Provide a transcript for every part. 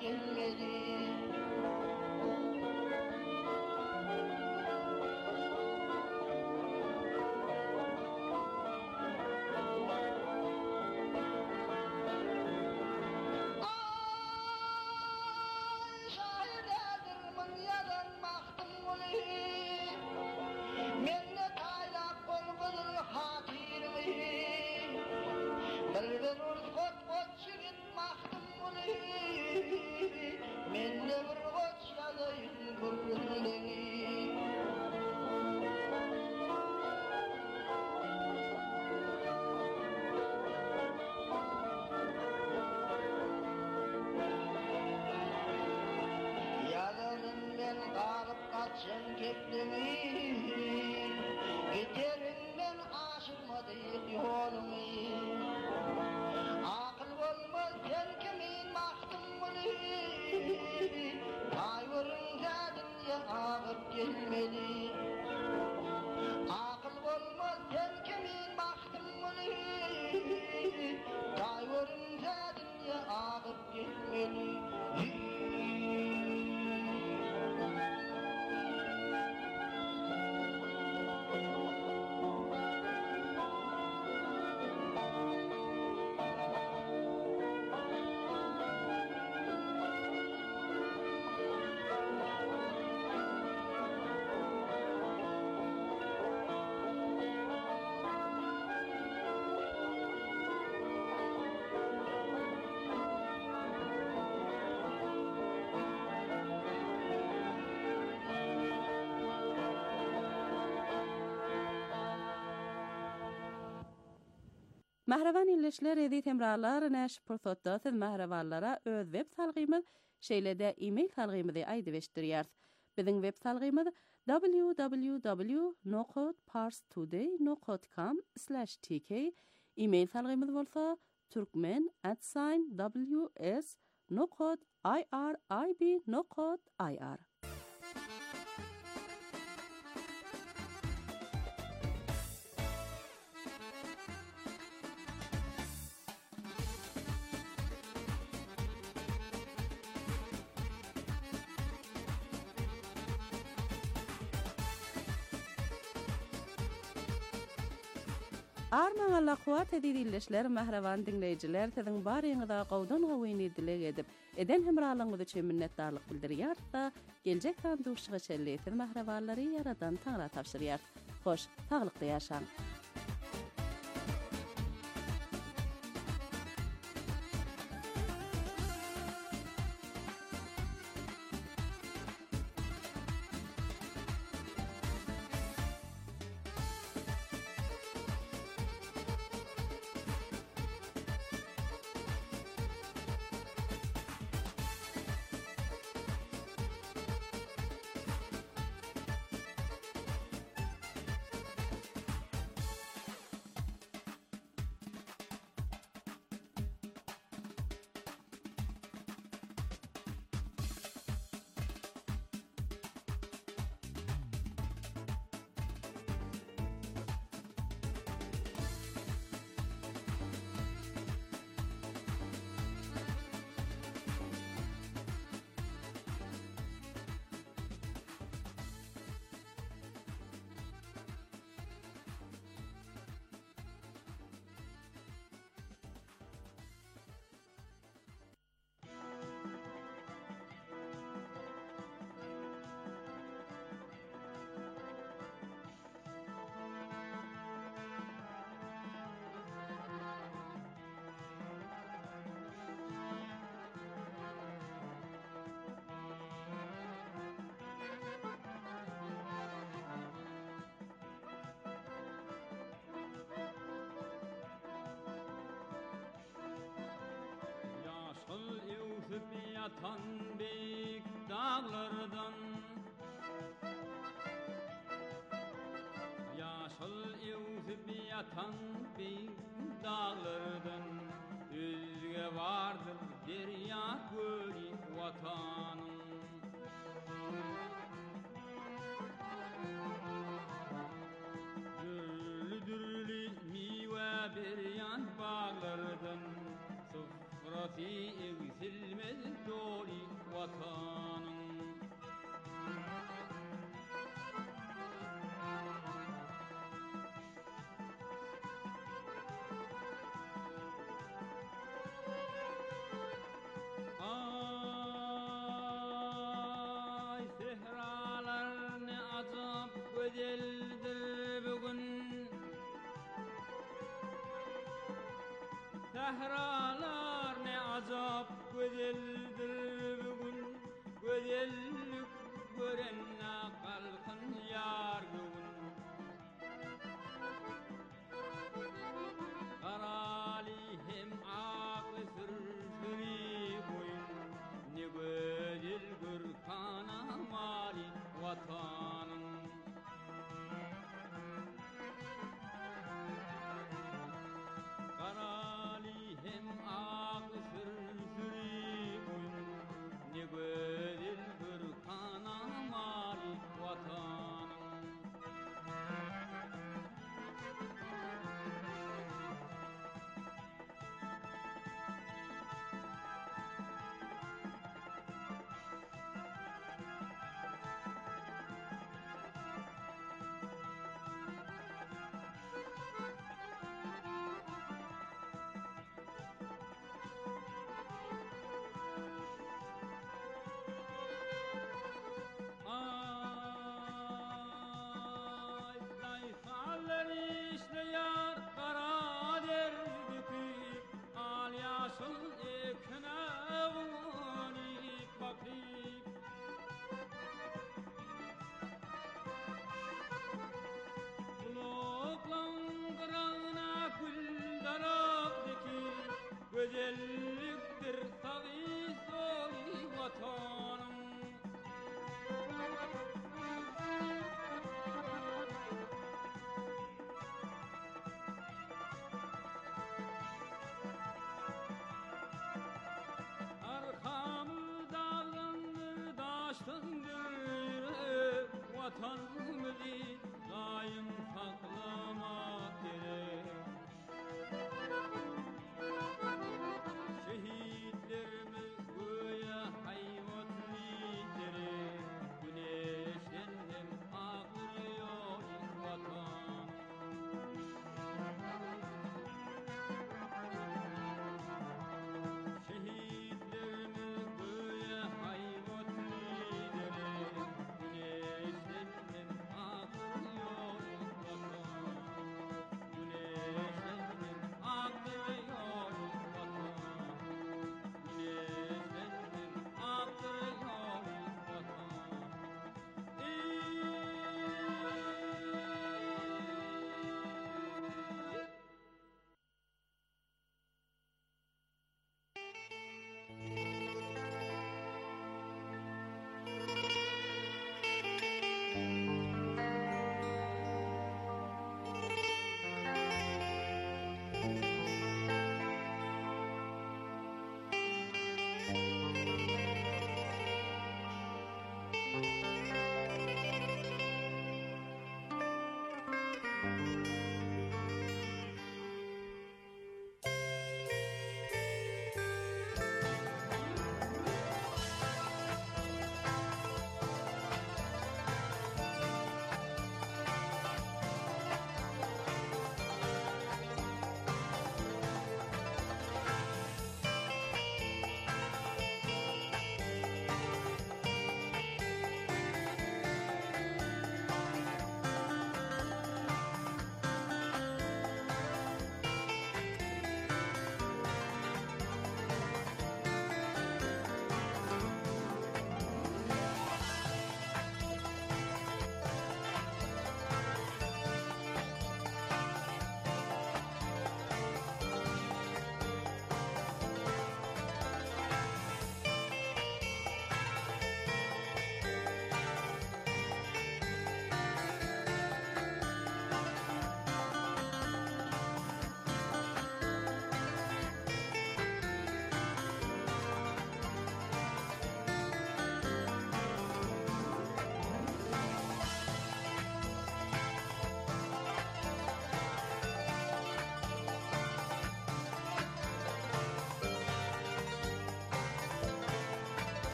gelmeli. Sen keplimi Giderimden aşırmadık yolumu Akıl olmaz sen kimin baktın bunu Tayvırınca dünya ağıp gelmeli Akıl olmaz sen kimin baktın bunu Tayvırınca dünya ağıp gelmeli Mahravan illeşler edit emralar näş pursatda siz mahravanlara öz web salgymyz şeýlede e-mail salgymyzy aýdyp eşdirýär. Biziň web salgymyz www.parstoday.com/tk. E-mail salgymyz bolsa turkmen@ws.irib.ir. Arman Allah kuwat edilişler mahravan dinleýijiler siziň baryňyza gowdan gowyny dilek edip eden hemralygyňyz üçin minnetdarlyk bildirýär da geljek sandurşyga şelleýän mahrawanlary yaradan taňra tapşyrýar. Hoş, taglykda ýaşaň. Yatan büyük dağlardan Yaşıl yüzüp yatan büyük dağlardan Özge vardır derya gölü vatanım Dürlü dürlü mive beryan bağlardan Sofrası eksilmez dolu vatanın. Ay sehralar ne azap gözeldir bugün. Sehralar ne azap gözeldir bugün. Gözellik görenle kalkın yar bugün. Karali hem aklı sırfırı koyun. Ne gözel gör kana mali vatanın. Karali hem aklı sırfırı koyun. Ne gözel gör kana mali vatanın. Ay sayfalar işleyer kara derdiki al yaşıl ekine vunip bakip buluklan kırağına gül darabdiki güzelliktir tabi soy vatanım. Arkamı dağlandır daştandır vatanımızı daim saklamak gerek. Şehitlerimiz göğe hayvat lideri, güneş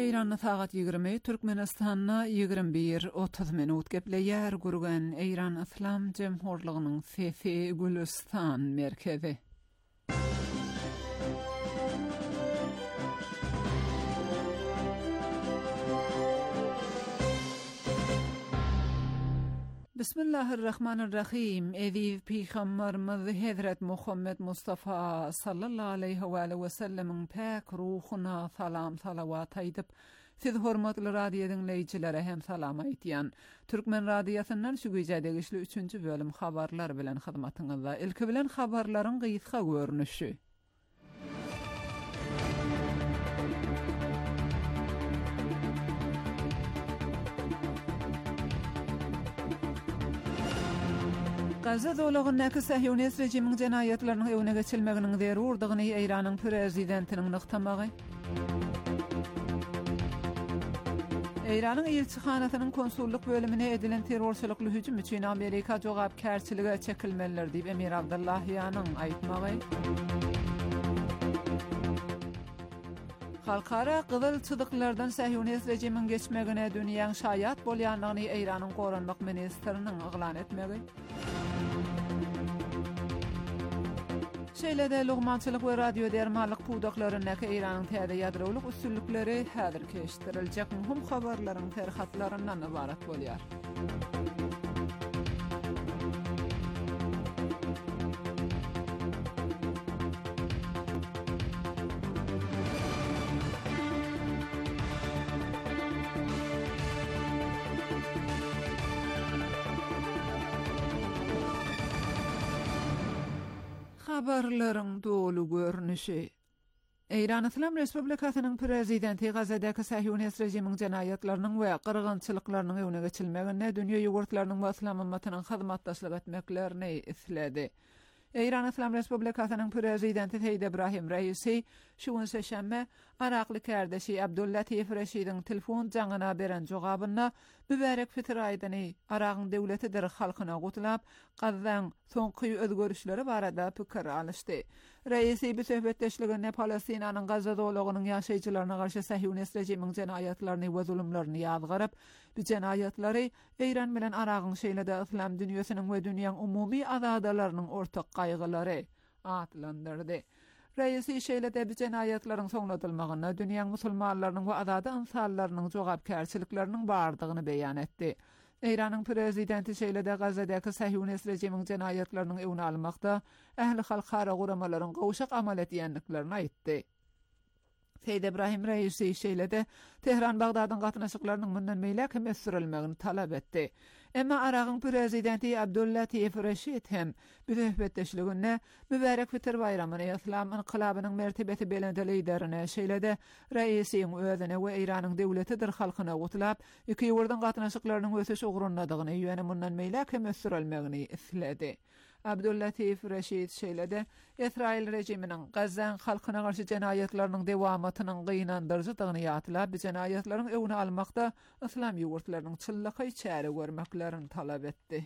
Eyranna sagat 20, Türkmenistanna 21:30 minut gepleýär gurgan Eyran Islam Jemhurlygynyň Sefi Gülistan merkezi. Bismillahirrahmanirrahim. Eziz Peygamberimiz Hazret Muhammed Mustafa sallallahu aleyhi ve sellemin pak ruhuna salam salavat aýdyp, siz hormatly radio dinleýijilere hem salam aýtýan. Türkmen radiosundan şu güýjede işli 3-nji bölüm habarlar bilen hyzmatyňyzda. Ilki bilen habarlaryň gysga görnüşi. Gaza dowlatynyň Sahyonist rejimiň jenaýatlarynyň öwüne geçilmeginiň zerurdygyny Eýranyň prezidentiniň nyktamagy. Eýranyň elçihanasynyň konsulluk bölümine edilen terrorçylykly hüjüm üçin Amerika jogapkärçiligi çekilmelidir diýip Emir Abdullahyanyň aýtmagy. Halkara gyzyl çydyklardan Sahyonist rejimiň geçmegine dünýäň şaýat bolýanlygyny Eýranyň goranmak ministriniň eglan etmegi. Şeýlede lugmançylyk we radio dermanlyk pudaklaryna Eýranyň täze ýadrolyk üstünlikleri häzir keşdiriljek muhim habarlaryň terhatlaryndan ibarat bolýar. Habarlaryň dolu görnüşi. Eýran Islam Respublikasynyň prezidenti Gazadaky Sahyonist rejimiň jenaýatlarynyň we gyrgynçylyklarynyň öwüne geçilmegine dünýä ýogurtlarynyň we islam ummatynyň hyzmatdaşlyk etmeklerini isledi. Eýran Islam Respublikasynyň prezidenti Seýid Ibrahim Raisi şu gün seşembe Arakly kardeşi Abdullatif Reşidiň telefon jaňyna beren jogabyna mübarek fitr aýdyny Aragyň döwletidir halkyna gutlap, Gazzaň soňky özgörüşleri barada pikir alışdy. Raisi bu söhbetdeşliginde Palestinanyň Gazza dowlatynyň ýaşaýjylaryna garşy Sahyonist rejimiň jenaýatlaryny we zulümlerini ýazgaryp, bu jenaýatlary Eýran bilen Aragyň şeýlede islam dünýäsiniň we dünýäň umumy azadalarynyň ortak gaýgylary atlandyrdy. Raisi şeýlede bu jenaýatlaryň soňlatylmagyna dünýäň musulmanlarynyň we azada insanlarynyň jogapkärçilikleriniň bardygyny beýan etdi. Eýranyň prezidenti şeýlede Gazzadaky Sahyonist rejimiň jenaýatlarynyň öwüne almakda ähli halkara guramalaryň gowşak amal etýänliklerini aýtdy. Seýid Ibrahim Raisi şeýlede Tehran Bagdadyň gatnaşyklarynyň mundan meýle kemesdirilmegini talap etdi. Emma Aragyň prezidenti Abdullatif Reşid hem bu söhbetdeşliginde mübarek fitr bayramyny islam inqilabynyň mertebeti belende liderine şeýlede Raisiň özüne we Eýranyň döwletidir halkyna gutlap, iki ýurdan gatnaşyklarynyň ösüş ugrunadygyny ýöne mundan meýle kemesdirilmegini isledi. Abdullatif Reşid şeýlede İsrail rejiminiň Gazzaň halkyna garşy jenaýatlarynyň dewamatynyň gynandyrjydygyny ýatlap, bu jenaýatlaryň öwüne almakda islam ýurtlarynyň çyllyky çäre görmeklerini talap etdi.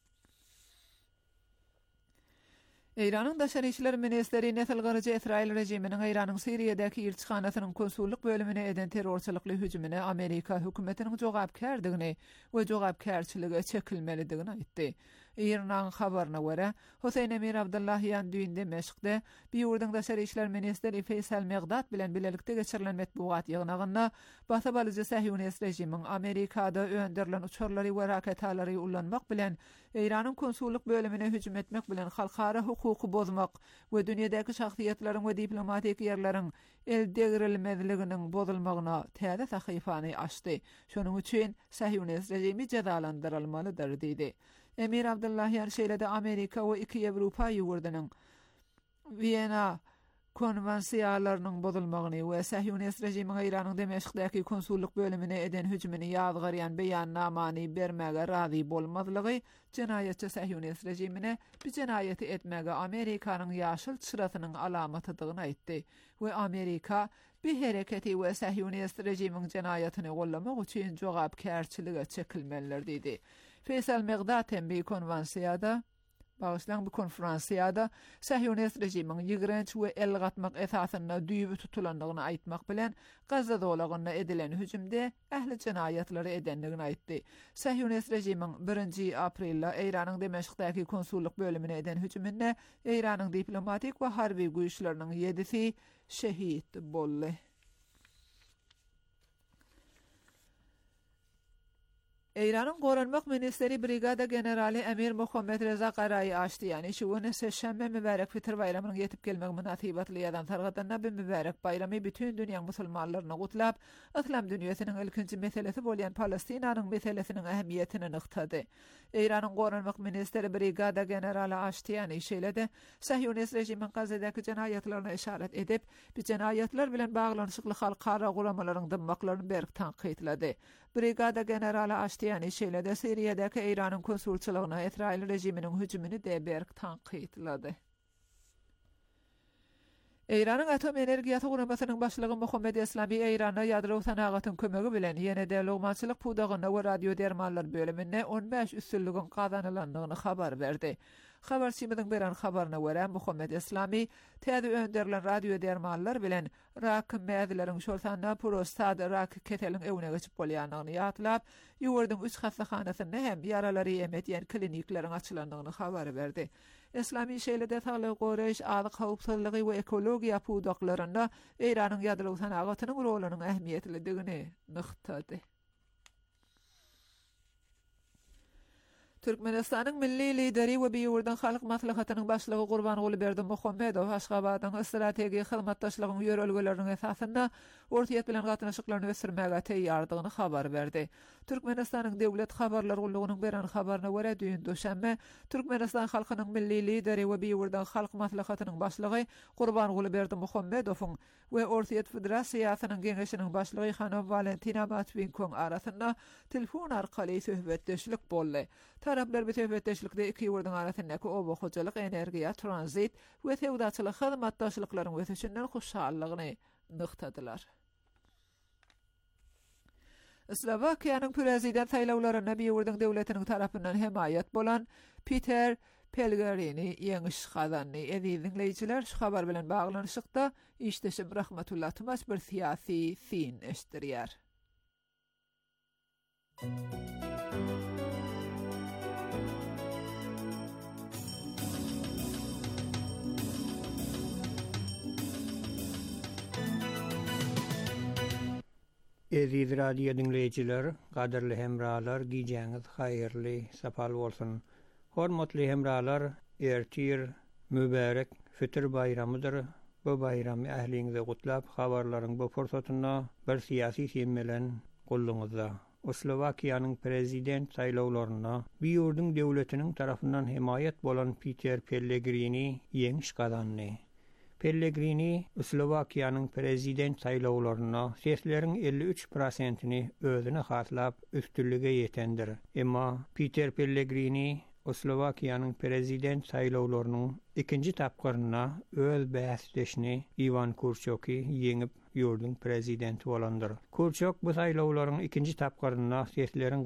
Eýranyň daşary işler ministeri Nesil Garıcı İsrail rejiminiň Eýranyň Siriýadaky elçihanasynyň konsulluk bölümine eden terrorçylykly hüjümine Amerika hökümetiniň jogapkärdigini we jogapkärçiligi çekilmelidigini aýtdy. Eýranyň habaryna görä, Husayn Emir Abdullahyan düýünde Meşikde bir ýurduň daşary işler ministeri Feysal Megdat bilen bilelikde geçirilen metbuat ýygnagyna basabalyjy Sahyonist rejimiň Amerikada önderilen uçurlary we raketalary ullanmak bilen Eýranyň konsulluk bölümine hüjüm etmek bilen halkara hukuky bozmak we dünýädäki şahsiýetlaryň we diplomatik ýerleriň eldegirilmezliginiň bozulmagyna täze sahyfany açdy. Şonuň üçin Sahyonist rejimi jazalandyrylmalydyr diýdi. Emir Abdullahyan şeýlede Amerika we iki Ýewropa ýurdunyň Wiyana konwensiýalarynyň bozulmagyny we Sahyonist rejimiň Eýranyň Demeşikdäki konsulluk bölümine eden hüjümini ýazgarýan beýannamany bermäge razy bolmazlygy jenaýatçy Sahyonist rejimine bu jenaýaty etmäge Amerikanyň ýaşyl çyratynyň alamatydygyny aýtdy we Amerika bu hereketi we Sahyonist rejimiň jenaýatyny gollamak üçin jogapkärçilige çekilmelidir diýdi. Feysal Megdat hem bir konwansiyada Bağışlayan bu konferansiyada Sahyonist rejimiň ýigrenç we el gatmak esasyna düýbi tutulandygyny aýtmak bilen Gazza dowlagyna edilen hüjümde ähli jenaýatlary edenligini aýtdy. Sahyonist rejimiň 1 aprelde Eýranyň Demeşkdaky konsulluk bölümine eden hüjüminde Eýranyň diplomatik we harby güýçleriniň 7-si şehit boldy. Eýranyň Goranmak ministeri brigada generali Emir Muhammed Reza Qarayi açdy. Yani şu güni seşşembe mübarek Fitr bayramynyň ýetip gelmegi münasibatly ýadan targatanda bu mübarek bayramy bütün dünýä musulmanlaryna gutlap, islam dünýäsiniň ilkinji meselesi bolýan Palestinanyň meselesiniň ähmiýetini nykdady. Eýranyň Goranmak ministeri brigada generali açdy. Yani şeýlede Sahyonist rejimiň Gazzadaky jenaýatlaryna işaret edip, bu jenaýatlar bilen baglanyşykly halkara guramalaryň dymmaklaryny berk tanqytlady. Brigada generali açdy. Yani şeýlede Siriýadaky Eýranyň konsulçylygyna Israil rejiminiň hüjümini de berk tanqytlady. Eýranyň atom energiýasy guramasynyň başlygy Muhammed Eslami Eýrana ýadro sanagatyn kömegi bilen ýene-de lugmançylyk pudagyna we radio dermanlar bölümine 15 üstünlügin gazanylandygyny habar berdi. Habarçymyň beren habaryna görä Muhammed Eslami täze önderilen radio dermanlar bilen rak mädileriň şolsana prostat rak keteliň ewne geçip bolýanyny ýatlap, ýurdun 3 hastahanasyny hem ýaralary emetýän klinikleriň açylandygyny habar berdi. Eslami şeýlede saglyk goraýyş, azyk howpsuzlygy we ekologiýa pudaklaryna Eýranyň ýadro sanagatynyň rolunyň ähmiýetlidigini nykdady. Türkmenistanyň milli lideri we Biýurdan halk maslahatynyň başlygy Gurbanguly Berdimuhammedow Aşgabatyň strategik hyzmatdaşlygyň ýörelgeleriniň esasynda ortaýat bilen gatnaşyklaryny ösürmäge teýýardygyny habar berdi. Türkmenistanyň döwlet habarlar gullugynyň beren habaryna görä düýün döşänme Türkmenistan halkynyň milli lideri we Biýurdan halk maslahatynyň başlygy Gurbanguly Berdimuhammedowyň we Ortaýat Federasiýasynyň geňeşiniň başlygy Hanım Valentina Matvinkon arasynda telefon arkaly söhbetdeşlik boldy. Taraplar bu söhbetdeşlikde iki ýurduň arasyndaky obohujylyk, energiýa, transit we sewdaçylyk hyzmatdaşlyklaryň ösüşinden hoşallygyny nykdadylar. Slovakiýanyň prezident saýlawlaryna Biýurduň döwletiniň tarapyndan hemayet bolan Peter Pellegrini ýeňiş gazandy. Dinleýijiler, şu habar bilen baglanyşykda işdeşim Rahmatullah Tumas bir siýasy fin eşdirýär. Eziz radio dinleyijiler, gaderli hemralar, giýjäňiz haýyrly, sapal bolsun. Hormatly hemralar, ertir mübarek Fitr bayramydyr. Bu bayramy ähliňize gutlap, habarlaryň bu fursatyna bir siýasy tem bilen gulluňyzda. Slovakiýanyň prezident saýlawlaryna Biýurduň döwletiniň tarapyndan hemayet bolan Peter Pellegrini ýeňiş gazandy. Pellegrini Slovakiýanyň prezident saýlawlaryna sesleriň 53%-ni özüne haslap üstünlüge ýetendir. Emma Peter Pellegrini Slovakiýanyň prezident saýlawlarynyň ikinji tapgyryna öz bäsdeşini Ivan Kurchoky ýeňip ýurdun prezidenti bolandyr. Kurchok bu saýlawlaryň ikinji tapgyryna sesleriň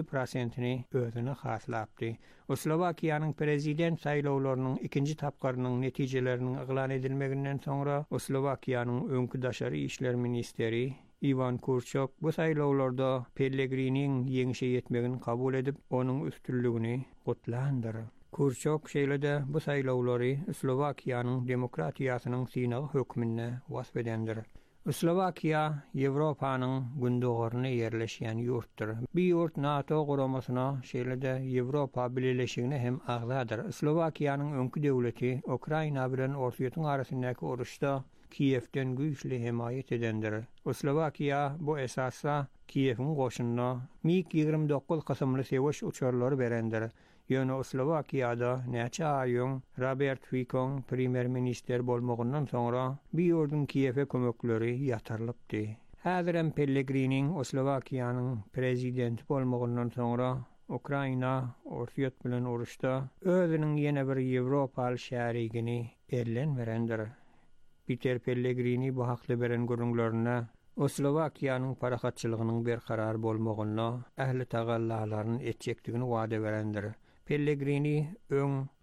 47%-ni özüne haslapdy. Slovakiýanyň prezident saýlawlarynyň ikinji tapgyrynyň netijeleriniň eglan edilmeginden soňra Slovakiýanyň öňkü daşary işler ministeri Ivan Kurchok bu saýlawlarda Pellegriniň ýeňişe ýetmegini kabul edip, onuň üstünlügini gutlandyr. Kurchok şeýlede bu saýlawlary Slovakiýanyň demokratiýasynyň synagy hökmüne wasp edendir. Slovakiýa Ýewropanyň gündogaryna ýerleşýän ýurtdur. Bu ýurt NATO guramasyna şeýlede Ýewropa Birleşigine hem agzadyr. Slovakiýanyň öňkü döwleti Ukraina bilen Ortaýatyň arasyndaky uruşda Kiýewden güýçli hemayet edendir. Slovakiýa bu esasda Kiýewiň goşunyna MiG-29 kysymly sewaş uçarlary berendir. Ýöne Slovakiýada näçe aýyň Robert Fico premier minister bolmagyndan soňra bir ýurdun Kiýewe kömekleri ýatarlypdy. Häzirem Pellegriniň Slovakiýanyň prezidenti bolmagyndan soňra Ukraina Ortaýat bilen uruşda özüniň ýene bir Ýewropaly şärigini ellen berendir. Peter Pellegrini bu hakly beren görüňlerine Slovakiýanyň parahatçylygynyň berkarar bolmagyna ähli tagallalaryny etjekdigini wada berendir. Pellegrini öň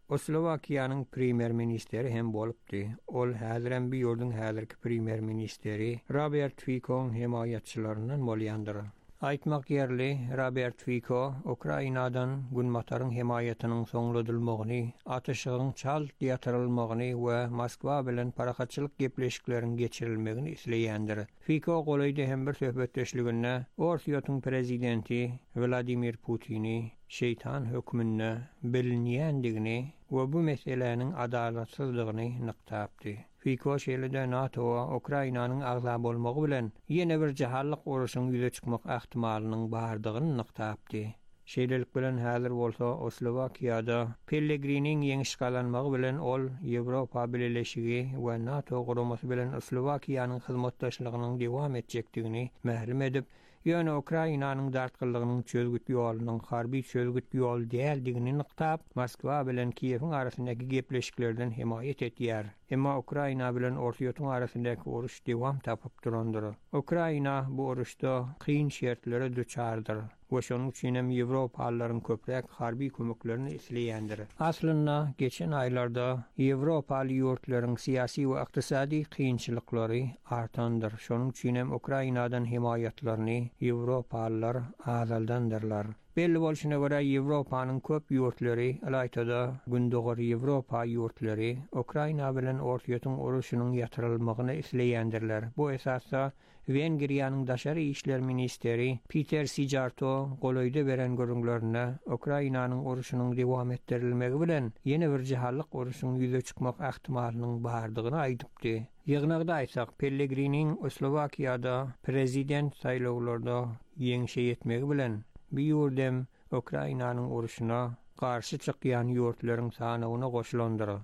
O Slovakiýanyň premier ministeri hem bolupdy. Ol häzirem bir ýurdun häzirki premier ministeri Robert Fico'ň himayatçylarynyň bolýandyr. Aýtmak ýerli, Robert Fico Ukrainadan günmataryň himayatynyň soňladylmagyny, atyşygyň çal ýatyrylmagyny we Moskwa bilen parakatçylyk gepleşikleriniň geçirilmegini isleýändir. Fico golayda hem bir söhbetdeşliginde Orsiýatyň prezidenti Vladimir Putin'i şeytan hökmünde bilinýändigini we bu meseleniň adalatsyzlygyny nykdapdy. Fico şeýlede NATO Ukrainanyň agza bolmagy bilen ýene bir jahallyk uruşyň ýüze çykmak ähtimalynyň bardygyny nykdapdy. Şeýlelik bilen häzir bolsa Slowakiýada Pellegriniň ýeňişgalanmagy bilen ol Ýewropa Birleşigi we NATO guramasy bilen Slowakiýanyň hyzmatdaşlygynyň dowam etjekdigini mählum edip, ýöne Ukrainanyň dartgyllygynyň çözgüt ýolunyň harby çözgüt ýol däldigini nykdap, Moskwa bilen Kiýewiň arasyndaky gepleşiklerden himayet etýär. Emma Ukraina bilen Orsiýatyň arasyndaky uruş dowam tapyp durandyr. Ukraina bu uruşda kyn şertlere duçardyr. we şonuň üçin hem Ýewropalylaryň köprek harby kömeklerini isleýändir. Aslynda geçen aýlarda Ýewropaly ýurtlaryň syýasy we ykdysady kynçylyklary artandyr. Şonuň üçin hem Ukrainadan himayatlaryny Ýewropalylar azaldandyrlar. Belli bolşuna göre Ýewropanyň köp ýurtlary, alaytada gündogor Ýewropa ýurtlary Ukraina bilen Orsiýatyň uruşynyň ýatyrylmagyny isleýändirler. Bu esasda Wengriýanyň daşary işler ministeri Peter Sijarto golayda beren görüňlerine Ukrainanyň uruşynyň dowam etdirilmegi bilen ýene bir jahallyk uruşyň ýüze çykmak ähtimalynyň bardygyny aýdypdy. Ýygnagda aýtsak, Pellegriniň Slowakiýada prezident saýlawlarynda ýeňişe ýetmegi bilen bir ýurdem Ukrainanyň uruşyna garşy çykýan ýurtlaryň sanawyna goşulandyr.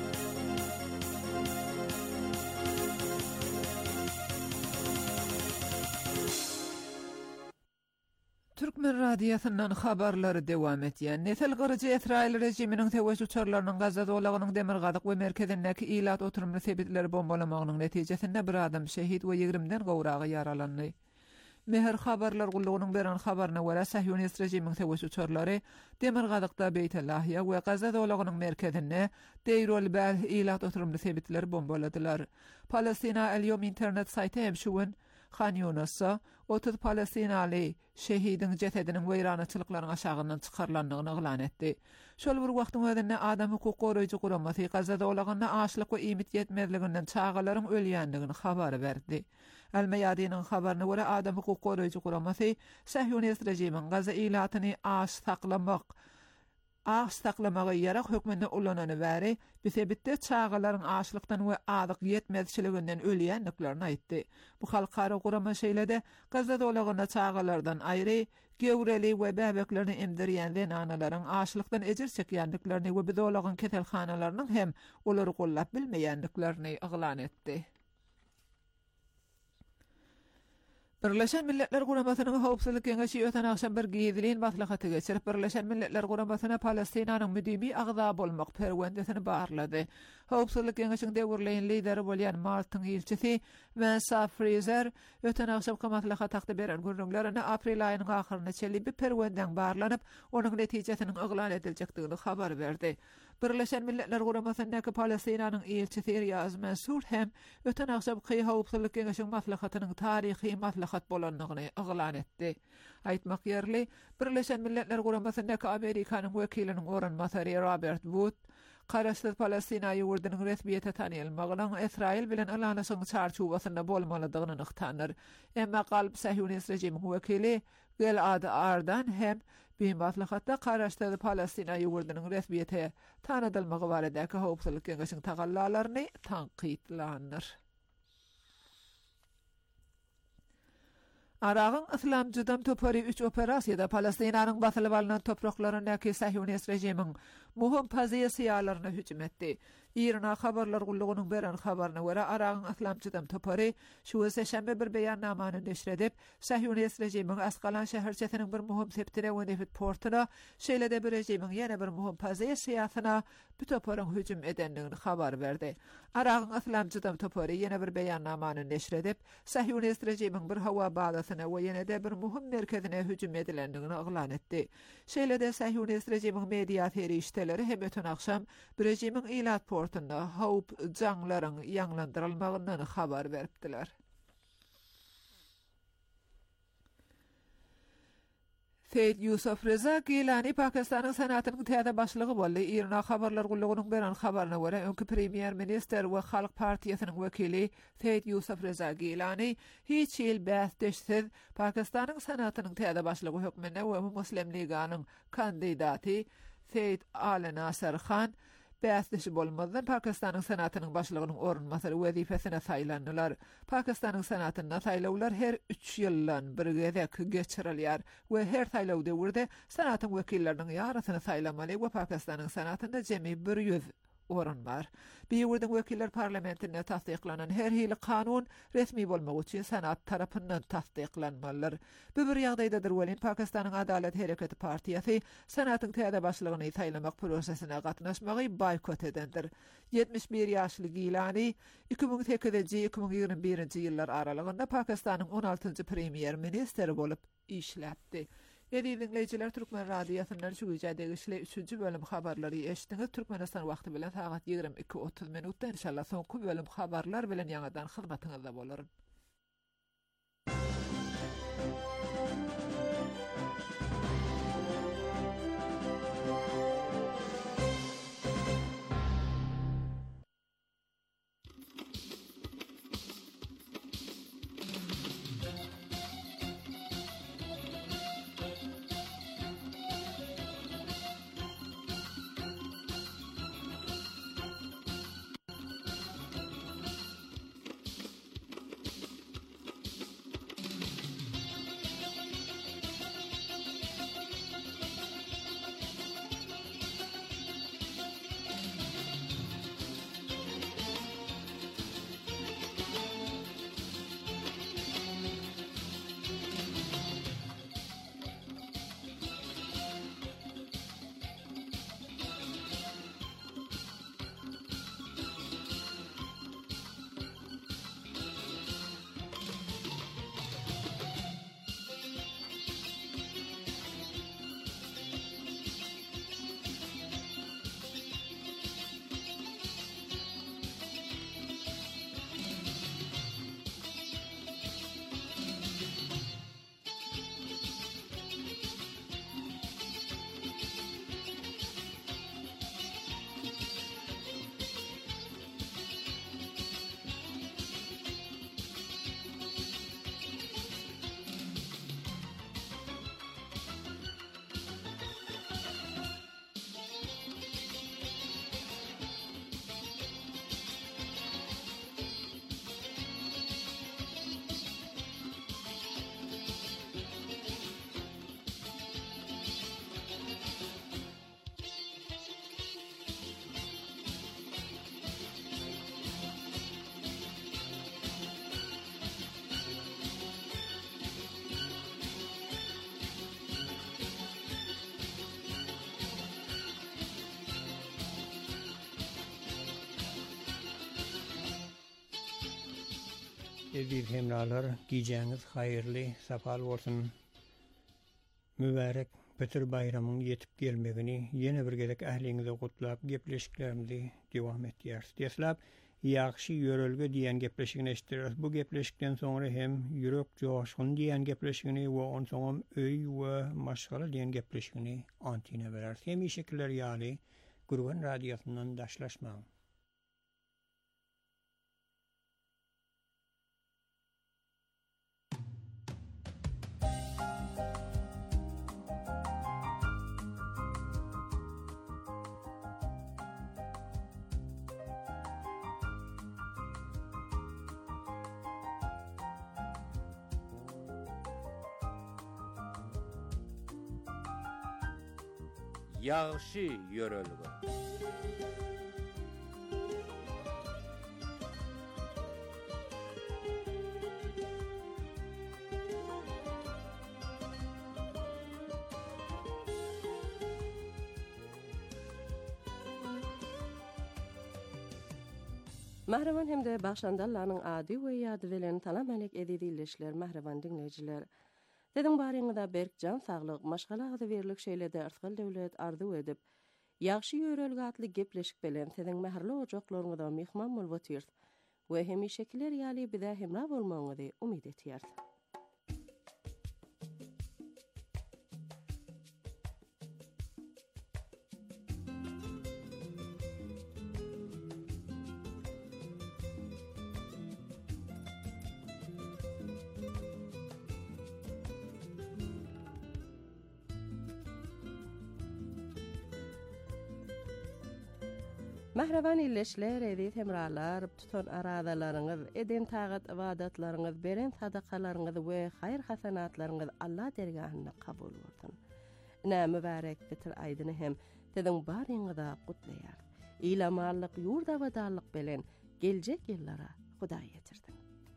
Türkmen radiosynyň habarlary dowam etýän. Netel gyrjy Israil rejiminiň tewessüçarlarynyň Gazada olagynyň demirgadyk we merkezindäki ilat oturumly sebitleri bombalamagynyň netijesinde bir adam şehit we 20-den gowragy yaralandy. Mehr habarlar gullugynyň beren habaryna görä Sahyonist rejimiň tewessüçarlary demirgadykda Beytlahya we Gazada olagynyň merkezinde Deirol Bal ilat oturumly sebitleri bombaladylar. Palestina el-Yom internet saýty hem şuwun Khan Yunus'a 30 Palestinaly şehidin jesediniň weýranaçylyklaryň aşagyndan çykarlandygyny eglan etdi. Şol bir wagtyň özünde adam hukuk goraýjy guramasy Gazada olaganda açlyk we ümit ýetmezliginden çağalaryň ölýändigini habar berdi. Al-Mayadin'in habaryna görä adam hukuk goraýjy guramasy Sahyonist rejimiň Gaza ilatyny saklamagy ýarak hökmünde ulanany bäri bisebitte çağalaryň açlykdan we adyk ýetmezçiliginden ölýänliklerini aýtdy. Bu halkara gurama şeýlede Gazada olaganda çağalardan aýry gewreli we bäbeklerini emdirýän analaryň açlykdan ejir çekýändiklerini we biz olagan ketelhanalarynyň hem olary gollap bilmeýändiklerini eglan etdi. Birleşen Milletler Guramasynyň Howpsuzlyk Geňeşi öten akşam bir giýdiliň maslahaty geçirip Birleşen Milletler Guramasyna Palestinanyň müdimi agza bolmak perwendesini barlady. Howpsuzlyk Geňeşiň döwürleýän lideri bolýan Maltyň ilçisi Mensa Fraser öten akşam maslahat takdy beren görnüklerini aprel aýynyň ahyryna çelip bir perwenden barlanyp onuň netijesiniň eglan ediljekdigini habar berdi. Birleşen Milletler Guramasyndaky Palestinanyň ilçisi Riyaz Mansur hem öten akşam Howpsuzlyk Geňeşiň maslahatynyň taryhy maslahat bolanlygyny eglan etdi. Aýtmak ýerli, Birleşen Milletler Guramasyndaky Amerikanyň wekiliniň oranmasary Robert Wood Karaşdyr Palestina ýurdunyň resmiýete tanylmagynyň Israil bilen alanyşyň çarçubasynda bolmalydygyny nykdandyr. Emma galp Sahyonist rejimiň wekili Gilad Ardan hem bir maslahatda Karaşdyr Palestina ýurdunyň resmiýete tanydylmagy baradaky Howpsuzlyk Geňeşiň tagallalaryny tanqidlandyr. Arağın İslamcıdan topary 3 operasiýada Palestinanyň basylyp alynan topraklaryndaki Sahyonist rejimiň muhim pozisiýalaryna hüjüm etdi. İrana habarlar gullugynyň beren habaryna görä Arağın İslamcıdan topary şu seşembe bir beýannamany neşr edip Sahyonist rejimiň Asqalan şäherçesiniň bir muhim septine we nefit portuna şeýlede bir rejimiň ýene bir muhim pozisiýasyna bu toparyň hüjüm edenligini habar berdi. Arağın İslamcıdan topary ýene bir beýannamany neşr edip Sahyonist rejimiň bir hawa bazasyna we ýene de bir muhim merkezine hüjüm edilendigini eglan etdi. Şeýlede Sahyonist rejimiň mediateri ýöneleri hem ötün akşam Brejimin Ilat portunda hawp janglaryň ýanglandyrylmagyndan habar beripdiler. Seyyid Yusuf Reza Gilani Pakistanyň senatynyň täze başlygy boldy. İrna habarlar gullugynyň beren habaryna görä, öňkü premier minister we Halk Partiýasynyň wekili Seyyid Yusuf Reza Gilani hiç ýyl bäsdeşsiz Pakistanyň senatynyň täze başlygy hökmüne we Muslim Liganyň kandidaty Seyyid Ali Nasir Khan bäsdeşi bolmadan Pakistanyň senatynyň başlygynyň orunmasary wezifesine saýlandylar. Pakistanyň senatyna saýlawlar her 3 ýyldan bir gezek geçirilýär we her saýlaw döwründe senatyň wekilleriniň ýarasyny saýlamaly we Pakistanyň senatynda jemi 100 orun bar. Bir ýurdun wekiller parlamentinde tasdiklanan her hili kanun resmi bolmagy üçin senat tarapyndan tasdiklanmalydyr. Bu bir ýagdaýdadyr welin Pakistanyň Adalet Hereketi Partiýasy senatyň täze başlygyny saýlamak prosesine gatnaşmagy boykot edendir. 71 ýaşly Gilani 2008-2021 ýyllar aralygynda Pakistanyň 16-njy premier ministeri bolup işläpdi. Dinleyijiler, Türkmen radiosynyň şu güýjäde işle 3-nji bölüm habarlary eşitdiňiz. Türkmenistan wagty bilen saat 22:30 minutda inşallah soňky bölüm habarlar bilen ýa-da hyzmatyňyzda bolar. Aziz hemralar, giyeceğiniz hayırlı, sapal olsun. Mübarek Petir bayramının yetip gelmegini yeni bir gedek ähliňize gutlap gepleşiklerimizi dewam etýäris. Deslap ýaxşy ýörelge diýen gepleşigini eşitdiris. Bu gepleşikden soňra hem ýürek joşgun diýen gepleşigini we on soňam öý we maşgala diýen gepleşigini antina berer. Hem şekiller ýaly Gurban radiosundan daşlaşmaň. Ýagşy ýörelge. Mahravan hemde başandallanyň ady we ýady bilen talam alek edilýärler mahravan dinleýijiler. Dedim baryňyda Berkcan saglyk maşgala ady berlik şeýlerde artgal döwlet arzu edip Ýagşy ýörelgi atly gepleşik bilen seziň mähirli ojaklaryňyzda mehman bolup otyrs. We hemişekiler ýaly bize hemra bolmagyňyzy umyt etýär. Mahravan illeşler, edit hemralar, tutan aradalaryňyz, eden tagat ibadatlaryňyz, beren sadakalaryňyz we hayır hasanatlaryňyz Allah dergahyna kabul bolsun. Nä mübarek bitir aýdyny hem seziň baryňyzda gutlaýar. Ilamallyk, ýurda wadalyk bilen geljek ýyllara Hudaý ýetirdi.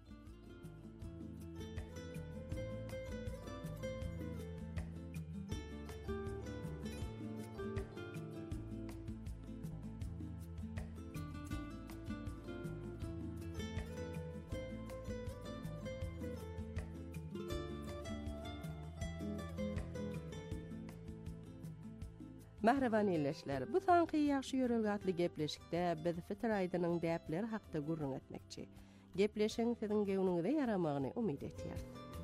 Mahravan illeşler, bu sanky ýagşy ýörelgi atly gepleşikde biz Fitr aýdynyň däpleri hakda gurrun etmekçi. Gepleşiň siziň gewniňize ýaramagyny umyt etýär.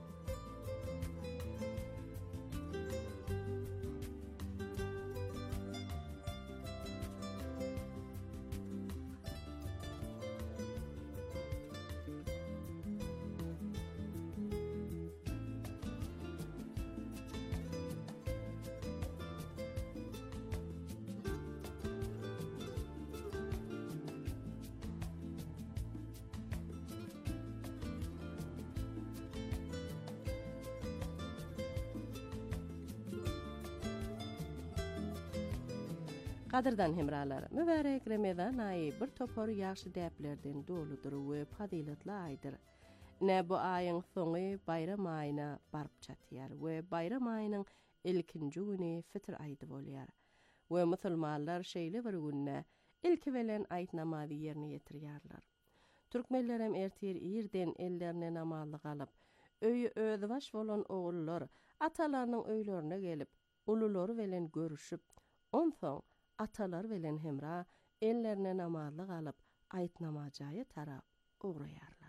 Kadırdan hemralar, mübarek Ramazan aýy bir topar ýagşy däplerden doludur we fazilatly aýdyr. Nä bu aýyň soňy bayram aýyna baryp çatýar we bayram aýynyň ilkinji güni Fitr aýdy bolýar. We musulmanlar şeýle bir günne ilki bilen aýt namazy ýerine ýetirýärler. Türkmenlerem ertir ýerden ellerine namazlyk alyp, öýü özü baş bolan ogullar atalarynyň öýlerine gelip, ululary bilen görüşüp, onsoň atalar bilen hemra ellerine namazlyk alyp aýt namajaýy tarap ugraýarlar.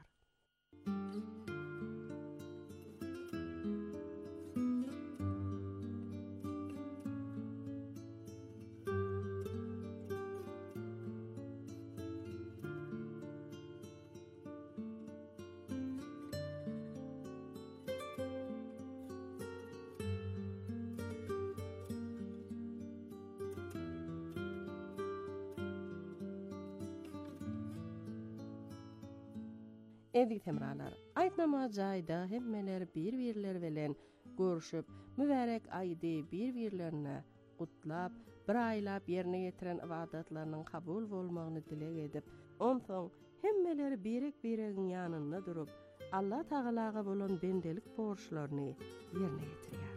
Edit hemralar, aýt namajaýda hemmeler bir-birleri bilen görüşüp, mübarek aýdy bir-birlerine gutlap, bir aýlap ýerine ýetiren ibadatlarynyň kabul bolmagyny dilek edip, onsoň hemmeler birek-biregiň ýanynda durup, Allah Taalaga bolan bendelik borçlaryny ýerine ýetirýärler.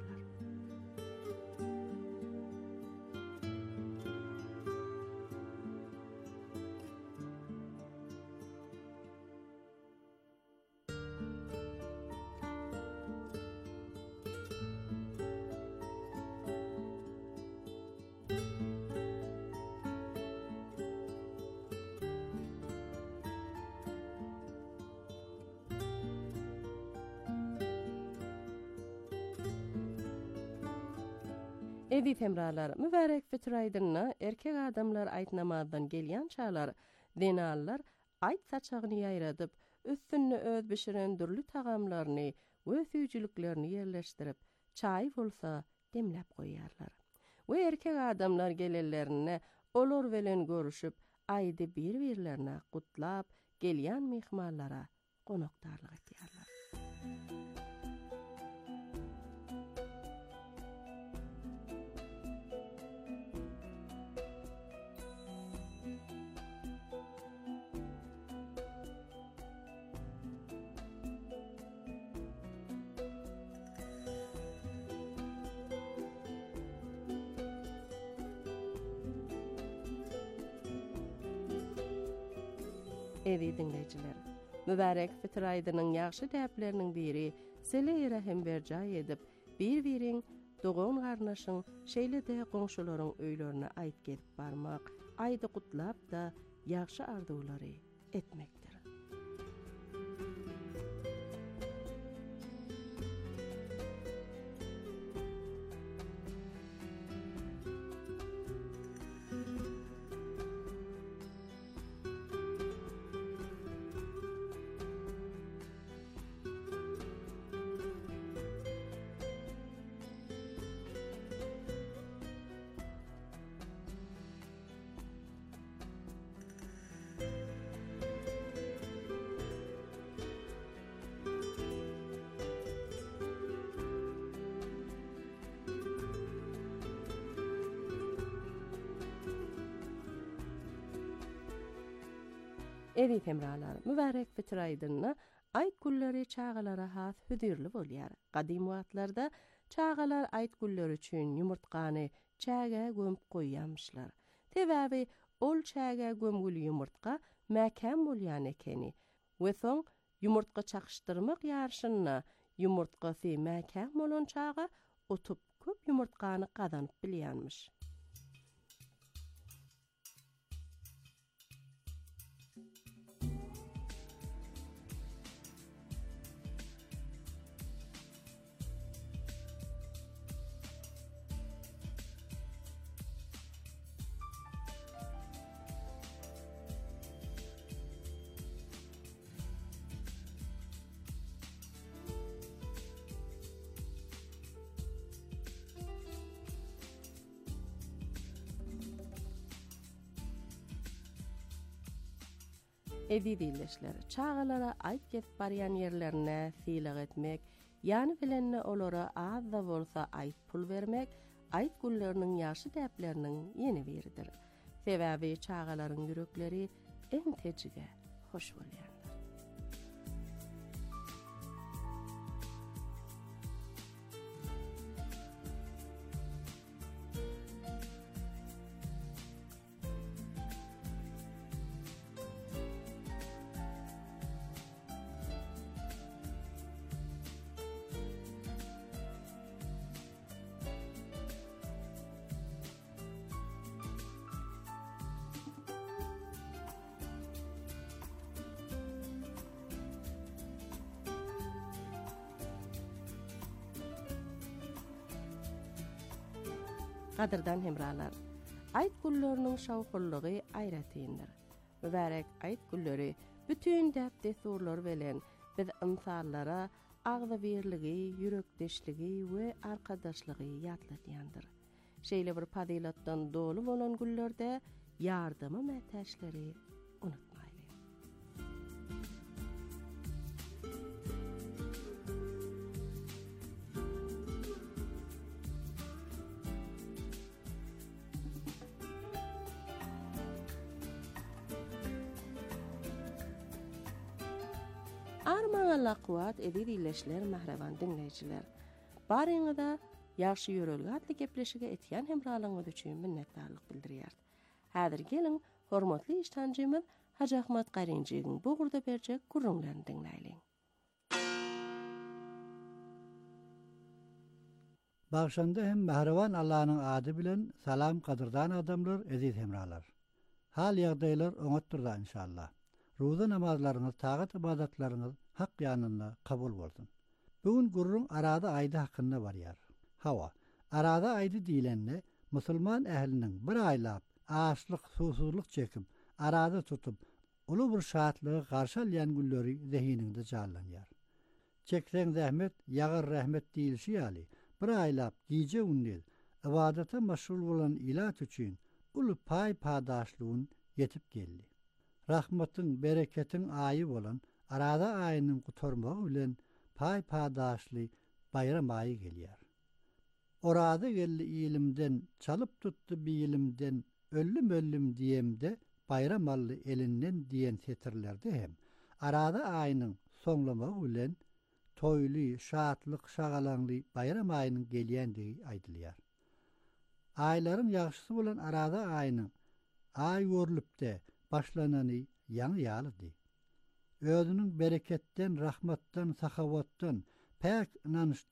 Edit hemralar, mübarek Fitr aýdyna erkek adamlar aýt namazdan gelýän çağlar, denallar aýt saçagyny ýaýradyp, üstünne öz bişiren dürli tagamlaryny we süýjülüklerini ýerleşdirip, çaý bolsa demläp goýýarlar. We erkek adamlar gelellerine olar bilen görüşüp, aýdy bir-birlerine gutlap, gelýän mehmanlara konakdarlyk etýärler. Evi dinleyijiler, mübarek Fitr aýdynyň ýagşy däpleriniň biri sele ýere hem berjaý edip, bir-biriň dogan garnaşyň şeýle-de goňşularyň öýlerine aýt gelip barmak, aýdy gutlap da ýagşy ardulary etmekdir. Eri temralar, mübarek Fitr aýdyna aýt gulleri çağalara has hüdürli bolýar. Gadim wagtlarda çağalar aýt gulleri üçin ýumurtkany çäge gömüp goýýarmyşlar. Tebäbi ol çäge gömgüli ýumurtka mäkän bolýan ekeni. We soň ýumurtka çakışdyrmak ýarşyna ýumurtkasy mäkän bolan çaga otup köp ýumurtkany gazanyp bilýärmiş. Edidilleşler, çağalara aýt gelip barýan ýerlerine sileg etmek, ýani bilenne olara az da bolsa aýt pul bermek, aýt gulleriniň ýaşy däpleriniň ýeni biridir. Sebäbi çağalaryň ýürekleri en tejige hoş bolýar. Gadyrdan hemralar, aýt gulleriniň şawkullygy aýratyndyr. Mübarek aýt gulleri bütün däpdesurlar bilen biz insanlara agzybirligi, ýürekdeşligi we arkadaşlygy ýatlatýandyr. Şeýle bir pazilatdan dolu bolan gullerde ýardymy mätäçleri unutmaýly. Armaňa laqwat edilýärler mähreban dinleýijiler. Baryňyda ýaşy ýörelgi atly gepleşige etýän hemralyňyz üçin minnetdarlyk bildirýär. Häzir gelin hormatly iştanjymyz Haji Ahmat Garynjiň bu gurda berjek gurrunlaryny dinleýilen. Bagşanda hem mähreban Allah'ın adı bilen salam kadırdan adamlar eziz hemralar. Hal ýagdaýlar oňatdyrda inşallah. Ruza namazlaryňyz, tagat ibadatlaryňyz hak ýanynda kabul bolsun. Bugün gurrun arada aýdy hakynda barýar. Hawa, arada aýdy diýilende musulman ähliniň bir aýlap açlyk, susuzlyk çekip, arada tutup, uly bir şatlygy garşy alýan günleri zehininde jarlanýar. Çekseň zähmet, ýagar rahmet diýilşi ýaly. Bir aýlap giýje ünnel, ibadata meşgul bolan ilat üçin uly paý-padaşlygyň yetip geldi. Rahmatyň, bereketiň aýy bolan arada aýynyň gutarmagy bilen paý-padaşly bayram aýy gelýär. Orada geldi ilimden, çalıp tuttu bilimden, öllüm diýemde bayram ally elinden diýen setirlerde hem arada aýynyň soňlamagy bilen toýly, şatlyk, şagalanly bayram aýynyň gelýändigi aýdylýar. Aýlaryň ýagşysy bolan arada aýynyň aý görülipde başlanany ýaňy ýalydy. Özüniň bereketden, rahmatdan, sahawatdan, pek inançdan,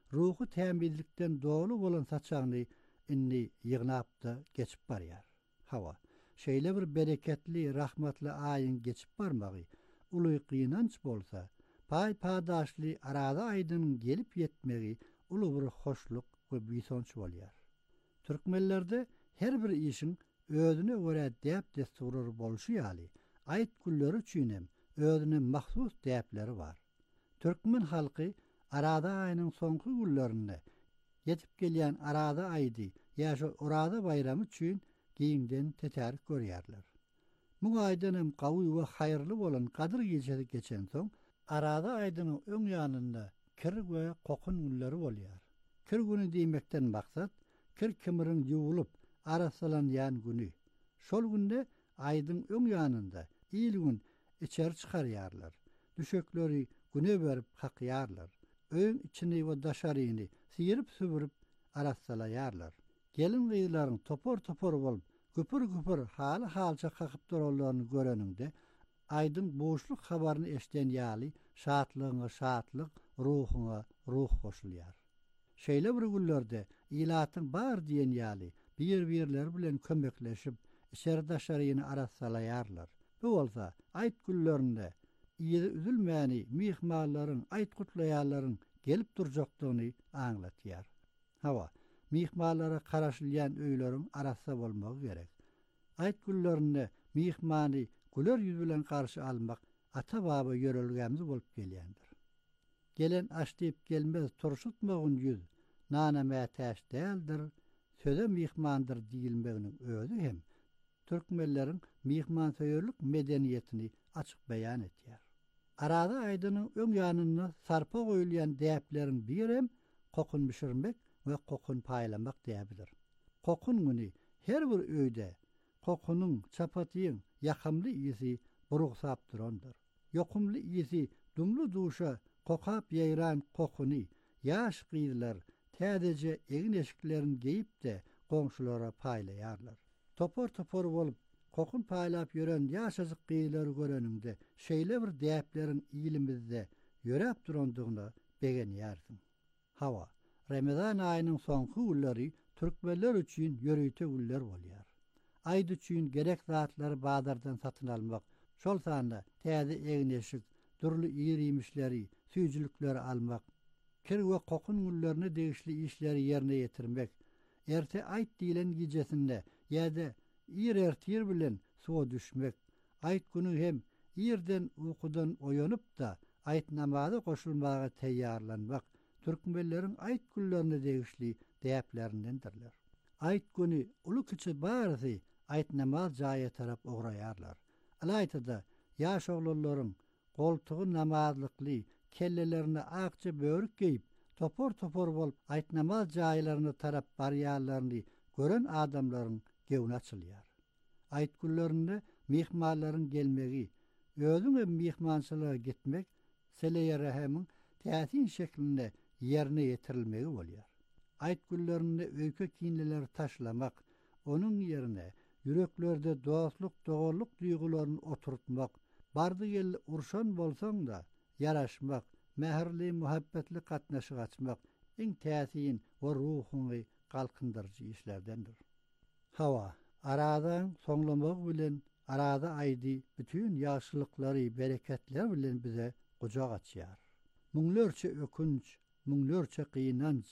ruhu tembizlikten dolu bolan saçağını inni yığnapda geçip barýar. Hawa, şeýle bir bereketli, rahmatly aýyň geçip barmagy uly gynanç bolsa, pay-padaşly arada aýdynyň gelip yetmegi uly bir hoşluk we büýsonç bolýar. Türkmenlerde her bir işin özüne göre dep desturur bolşy ýaly, aýt günleri üçin hem özüne mahsus depleri bar. Türkmen halky arada aýynyň soňky günlerinde yetip gelýän arada aýdy ýa-şo arada bayramy üçin giýinden tetärik görýärler. Bu aýdynym gawy we haýyrly bolan Gadyr gecesi geçen soň arada aýdynyň öň ýanynda kir we kokun günleri bolýar. Kir güni diýmekden maksat kir kimirin ýuwulyp arasalanýan güni. Şol günde aýdyň öň ýanynda ýyl gün içeri çykarýarlar. Düşekleri güne berip hakýarlar. Öň içini we daşaryny siyirip sübürüp arasalayarlar. Gelin gyýlaryň topor bolup güpür haly halça kakyp duralaryny göreninde aýdyň boşluk habaryny eşden ýaly şatlygyňa şatlyk, ruhuňa ruh goşulýar. Şeýle bir günlerde ilatyň bar diýen ýaly bir-birler bilen kömekleşip içeri daşaryny arasalayarlar. Bu bolsa aýt günlerinde ýeri üzülmäni mihmanlaryň aýt gutlaýarlaryň gelip durjakdygyny aňlatýar. Hawa, mihmanlara karaşylýan öýleriň arasy bolmagy gerek. Aýt günlerinde mihmany güler ýüz bilen karşı almak ata-baba ýörelgämiz bolup gelýändir. Gelen aş diýip gelmez turşutmagyn ýüz nana mätäş däldir, söze mihmandyr diýilmeginiň özü hem türkmenleriň mihmanseýerlik medeniýetini açyk beýan etýär. Arada aýdynyň öň ýanyna sarpa goýulýan däpleriň birem kokun bişirmek we kokun paýlamak diýebilir. Kokun güni her bir öýde kokunyň çapatyň ýakamly ýesi buruksap durandyr. Ýokumly ýesi dumlu duşa kokap ýaýran kokuny ýaş gyýlar täzece egin eşiklerini geyip de goňşulara paýlaýarlar. Topor bolup kokun paýlap ýören ýaşazyk gyýlary göreninde şeýle bir däplerin ilimizde ýörep durandygyna begenýärsiň. Hawa, Ramazan aýynyň soňky günleri türkmenler üçin ýörüýte günler bolýar. Aýdy üçin gerek zatlary bazardan satyn almak, şol sanda täze egin eşik, durly ýerimişleri, süýjülükleri almak, kir we kokun günlerini degişli işleri yerine ýetirmek, erte aýt diýilen gecesinde ýa-da ertir bilen suwa düşmek, aýt günü hem ýerden uykudan oýanyp da aýt namazy goşulmaga teýýarlanmak türkmenleriň aýt günlerini degişli däplerindendirler. Aýt günü uly kiçi barysy aýt namaz jaýy tarap ograýarlar. Alaytyda ýaş oglalaryň goltugy namazlykly kellelerini akça börük giyip topor bolup aýt namaz jaýlaryny tarap barýarlaryny gören adamlaryň gewni açylýar. Aýt günlerinde mihmanlaryň gelmegi, özüň mihmançylyga gitmek sele-i rahimyň täsin şeklinde yerine ýetirilmegi bolýar. Aýt günlerinde öýke kinlileri taşlamak, onuň ýerine yüreklerde dostluk, dogorluk duýgularyny oturtmak, bardy gelli urşan bolsaň da yaraşmak, mähirli, muhabbetli gatnaşyk açmak iň täsin we ruhuny galkındyrjy işlerdendir. Hawa, aradan soňlamak bilen arada aýdy bütün ýaşlyklary, bereketler bilen bize gujak açýar. Müňlerçe ökünç, müňlerçe gynanç,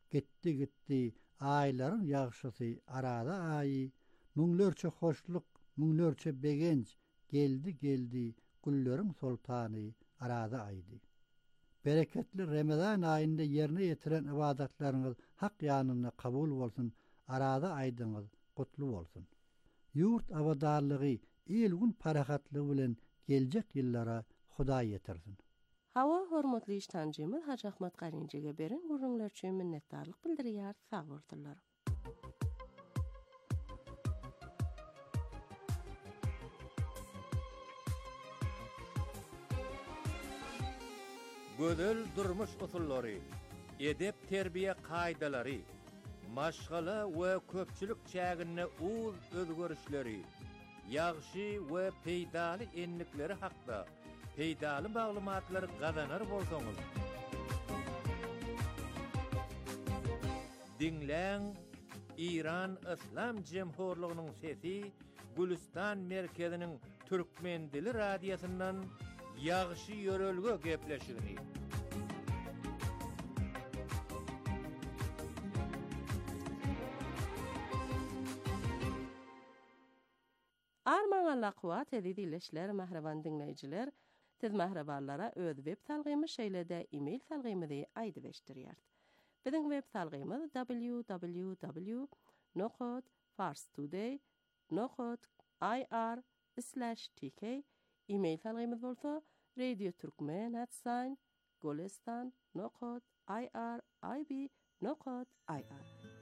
gitdi aýlaryň ýagşysy arada aýy, müňlerçe hoşluk, müňlerçe begenç, geldi, gülleriň sultany arada aýdy. Bereketli Ramazan aýynda ýerine ýetiren ibadatlaryňyz hak ýanyna kabul bolsun, arada aýdyňyz gutly bolsun. Ýurt abadarlygy, elgün parahatlygy bilen geljek ýyllara Hudaý ýetirsin. Hawa, hormatly iştancymyz Haji Ahmat Garinjige beren gurrunlar üçin minnetdarlyk bildirýär. Sag bolsunlar. Gödel durmuş usullary, edep terbiýe kaýdalary, maşgala we köpçülik çägine ul özgörüşleri, ýagşy we peýdaly enlikleri hakda peýdaly maglumatlary gazanar bolsaňyz Dinläň İran İslam Jemhurlygynyň sesi Gülistan merkeziniň Türkmen dili radiosyndan ýagşy ýörelge gepleşigini. Arman Allah kuwat edilişler mahravan dinleyijiler, siz mahrabanlara öz web salgymy şeýlede e-mail salgymyzy aýdyp Biziň web salgymyz www.farstoday.ir/tk. E-mail salgymyz bolsa radioturkmen@golestan.ir/ib.ir.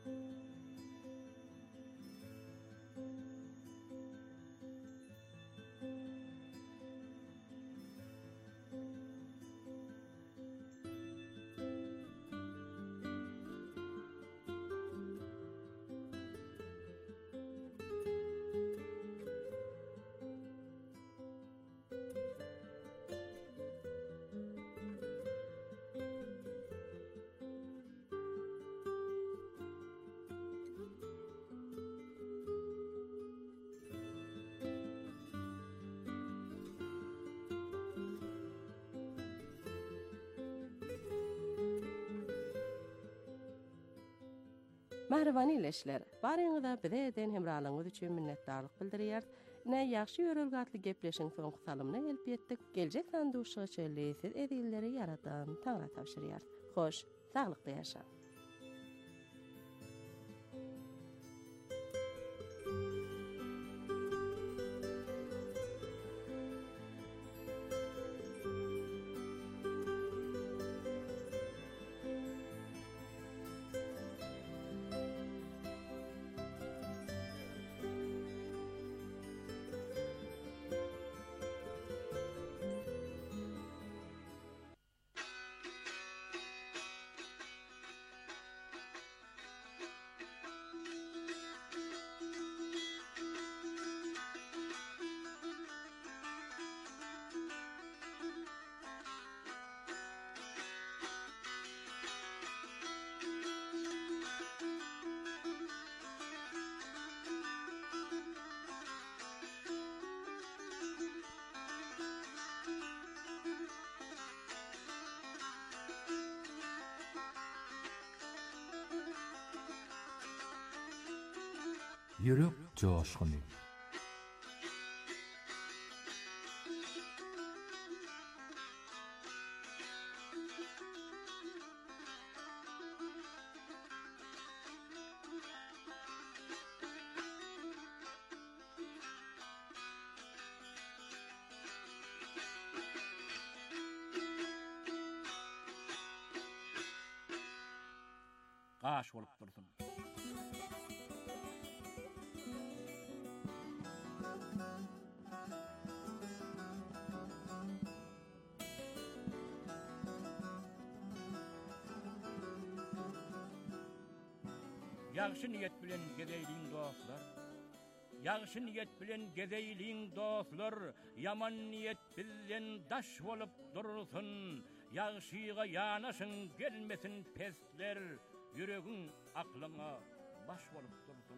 Mahravan ileşler, barýyňyza bize eden hemralygyňyz üçin minnetdarlyk bildirýär. Ne ýagşy ýörelgatly gepleşiň soň salymna gelip ýetdik. Geljek sanduşyga çellesiz edilleri yaratan taňra tapşyrýar. Hoş, saglykda ýaşa. Yürek coşkuny. Gaş bolup dursun. Ýagşy niyet bilen gedeýliň dostlar. Ýagşy niyet bilen gedeýliň dostlar, yaman niyet bilen daş bolup dursun. Ýagşyga ýanaşyň gelmesin pesler, ýüregiň aklyňa baş bolup dursun.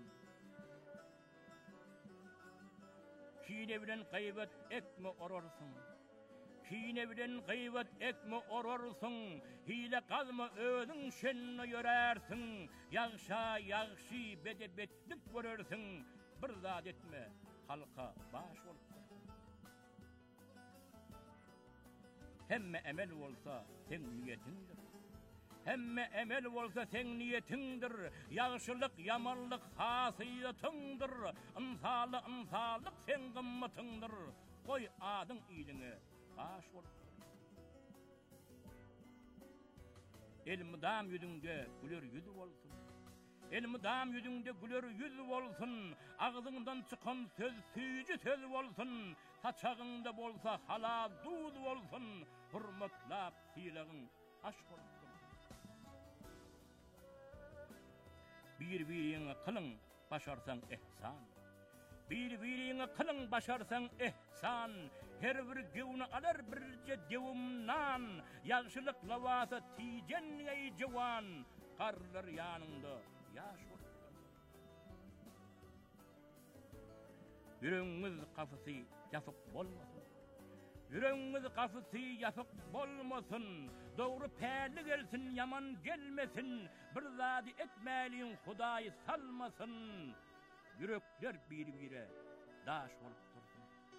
Kine bilen gaýbat ekme orarsyň. Kine bilen gaýbat ekme orarsyň, hile galma özüň şenne ýörärsiň, ýagşa ýagşy bedebetlik görersiň, bir zat etme, halka baş bolup. Hemme emel bolsa sen niýetindir. Hemme emel bolsa sen niýetindir. Ýagşylyk, yamanlyk hasyýatyndyr. Ynsalyk sen gymmatyndyr. Goý adyň ýylyňy baş bolup. Elmudam ýüzüňde güler ýüz bolsun. Elmudam ýüzüňde güler ýüz bolsun. Agzyňdan çykan söz süýji söz bolsun. Saçagynda bolsa halal duz bolsun. Hurmatlap hilagyň aş bolsun. Bir-biriňe kılıň başarsaň ihsan. Bir-biriňe kılıň başarsaň ihsan. Her bir gewni alar birje dewumnan. Ýagşylyk lawasa tijen ýa-ýy jawan. qarlar yanında yaş bolup. Yüreğimiz kafası yapıp bolmasın. Yüreğimiz kafası yapıp bolmasın. Doğru pärli gelsin, yaman gelmesin. Bir zadi etmeliyin Hudaý salmasın. Yürekler bir-bire daş bolup dursun.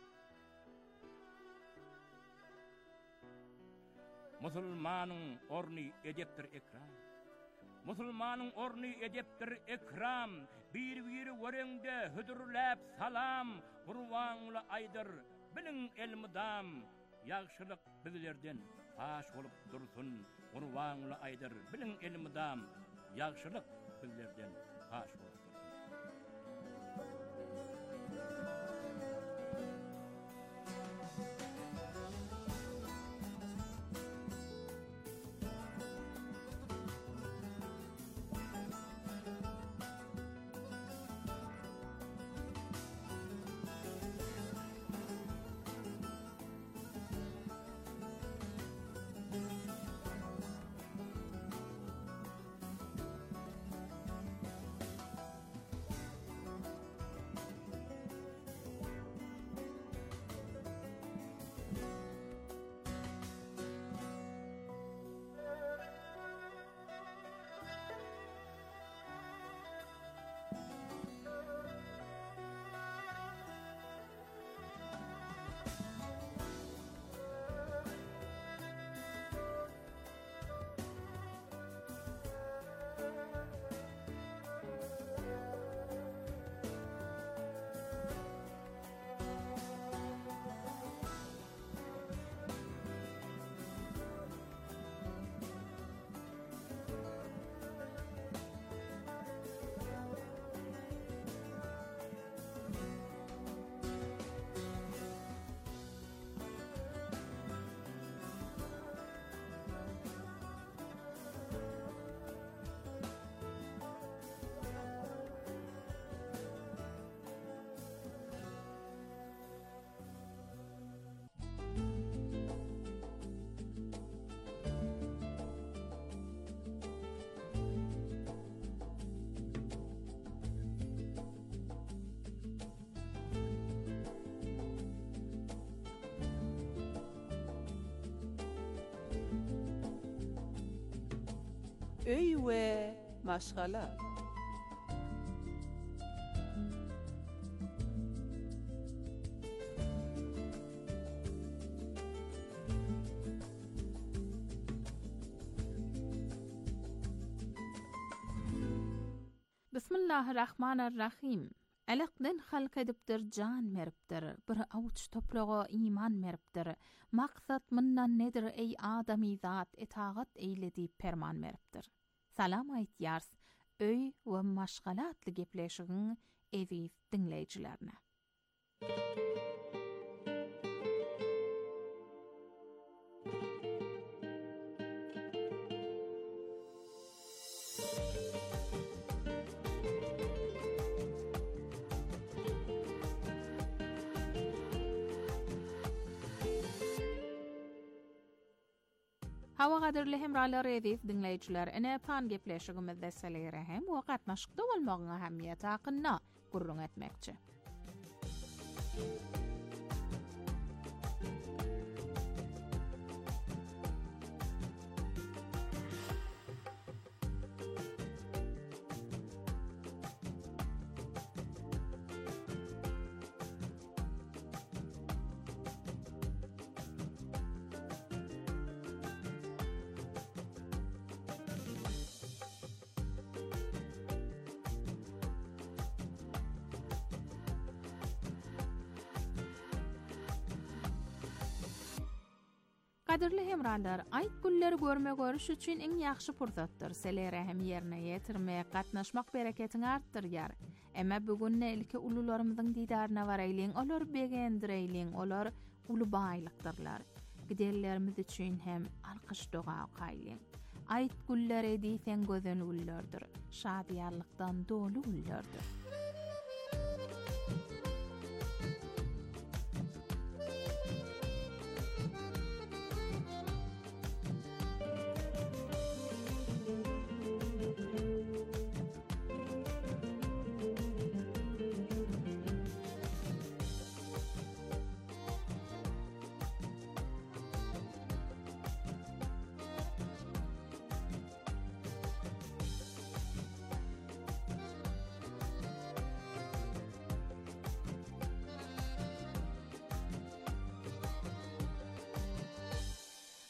Musulmanyň orny edepdir ekram. Musulmanyň orny edepdir ekram. Bir-biri görende hüdürläp salam. Gurbanly aýdyr bilin elmidam. Ýagşylyk bizlerden faş bolup dursun. Gurbanly aýdyr bilin elmidam. Ýagşylyk bizlerden faş bolup dursun. Öý we maşgala. Bismillahirrahmanirrahim. Alaqdan halk edipdir, can meripdir. Bir avuç toprağa iman meripdir. Maksat mundan nedir ey adami zat, itaat eyledi perman meripdir. Salam ayt yars, öy we maşgalatly gepleşigiň eziz dinleýijilerine. Hawa gaderli hemralar edip dinleýijiler, ene pan gepleşigimizde selere hem we gatnaşykda bolmagyň ähmiýeti hakynda gurrun etmekçi. Kadirli hemralar, ayt gülleri görme görüş üçin iň ýaxşy pursatdyr. Selere hem ýerine ýetirmek, gatnaşmak bereketini artdyrýar. Emma bugünne ilki ulularymyzyň didaryna baraýlyň, olar begendireýliň, olar ulu baýlykdyrlar. Giderlerimiz üçin hem alkyş doga gaýlyň. Ayt gülleri diýsen gözen ullardyr. Şadýarlykdan dolu ullardyr.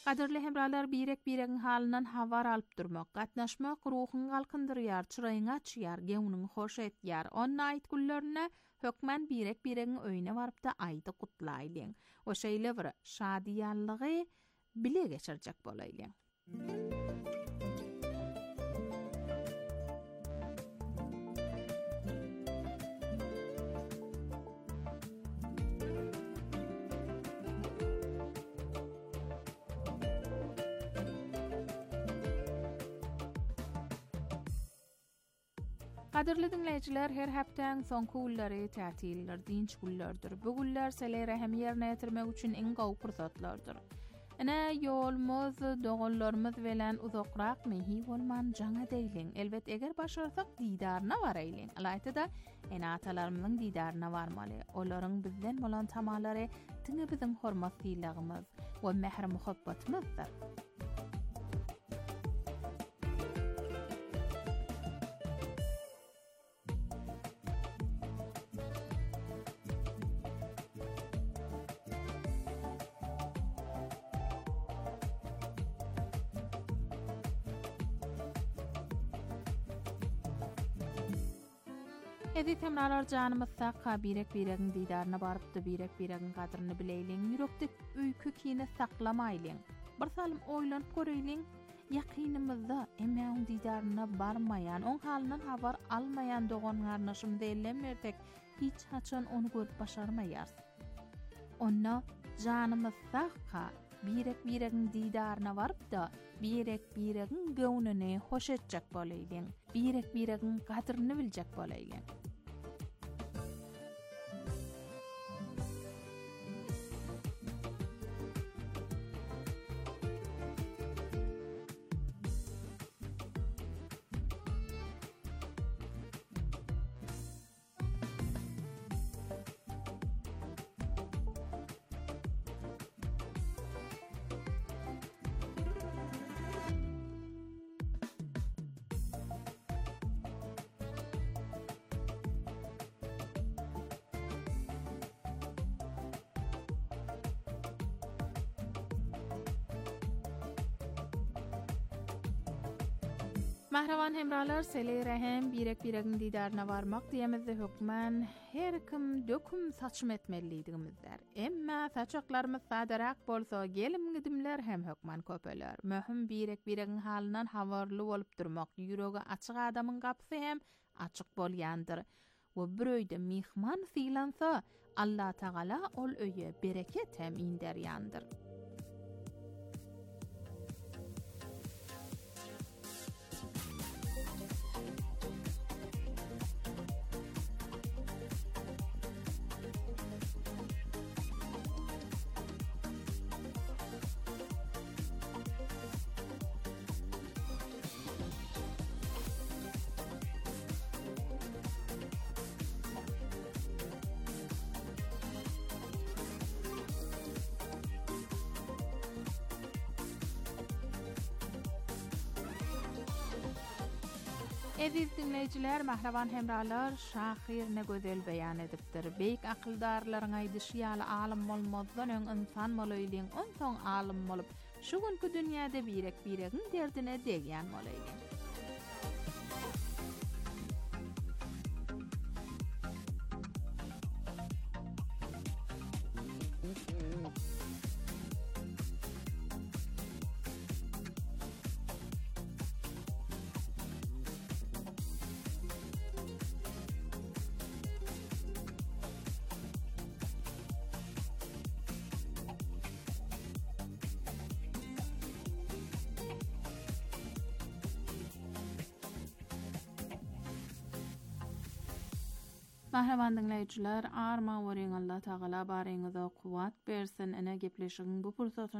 Gaderli hemralar birek-biregiň halynan habar alyp durmak, gatnaşmak ruhyny galkyndyryar, çyraýyny açýar, gewňüň hoş etýär. Onna aýt gullerine hökmen birek-biregiň öýüne baryp da aýdy gutlaýlyň. O şeýle bir şadiýanlygy bile geçirjek bolaýlyň. Gaderli dinleýijiler, her hepden soňky gülleri tätiller, dinç gullerdir. Bu güller selere hem ýerine ýetirmek üçin iň gowy fursatlardyr. Ene ýolumyz, dogallarymyz bilen uzakrak mehi bolman jaňa deýliň. Elbet eger başarsak diýdaryna baraýlyň. Alayda ene atalarymyzyň diýdaryna barmaly. Olaryň bizden bolan tamalary diňe biziň hormat diýlagymyz we mehr muhabbatymyzdyr. Edit hemralar janymyzda birek-biregiň diýdaryna barypdy, birek-biregiň gadryny bileýliň, ýürekde öýkü kine saklamaýlyň. Bir salym oýlanyp göreýliň, ýakynymyzda emmäň diýdaryna barmaýan, oň halynan habar almaýan dogan garnaşym diýilmersek, hiç haçan onu görüp başarmaýar. Onna janymyzda birek-biregiň diýdaryna baryp da, birek-biregiň göwnüni hoş etjek bolaýlyň, birek-biregiň gadryny biljek bolaýlyň. Mahravan hemralar selere hem birek-biregiň diýdaryna barmak diýemizde hökmen her kim döküm saçym etmelidigimizler. Emma saçaklarymyz sadarak bolsa gelim gidimler hem hökmen köpeler. Möhüm birek-biregiň halynan habarly bolup durmak, ýüregi açyk adamyň gapsy hem açyk bolýandyr. We bir öýde mihman filansa Allah Taala ol öýe bereket hem inderýandyr. Eziz dinleyijiler, mahravan hemralar, şahir ne gözel beýan edipdir. Beýik akyldarlaryň aýdyşy ýaly alim bolmazdan öň insan bolaýlyň, on soň alim bolup, şu günkü dünýäde birek-biregiň derdine degýän bolaýlyň. Mahravan dinleyijiler, arma wering Allah Taala baryňyza kuwat bersin, ene gepleşigiň bu pursatyny